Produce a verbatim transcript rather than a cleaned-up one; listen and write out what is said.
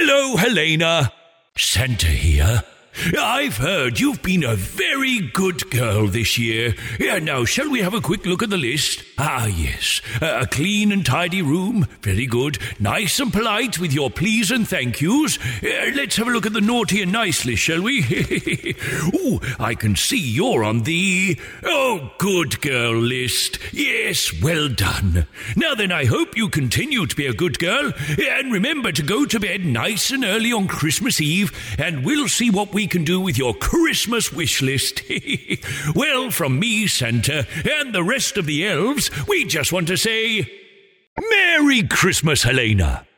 Hello, Helena. Santa here. I've heard you've been a very good girl this year. Yeah, now, shall we have a quick look at the list? Ah, yes. Uh, a clean and tidy room. Very good. Nice and polite with your please and thank yous. Uh, let's have a look at the naughty and nice list, shall we? Ooh, I can see you're on the... Oh, good girl list. Yes, well done. Now then, I hope you continue to be a good girl. And remember to go to bed nice and early on Christmas Eve, and we'll see what we can do with your Christmas wish list. Well, from me, Santa, and the rest of the elves, we just want to say, Merry Christmas, Helena.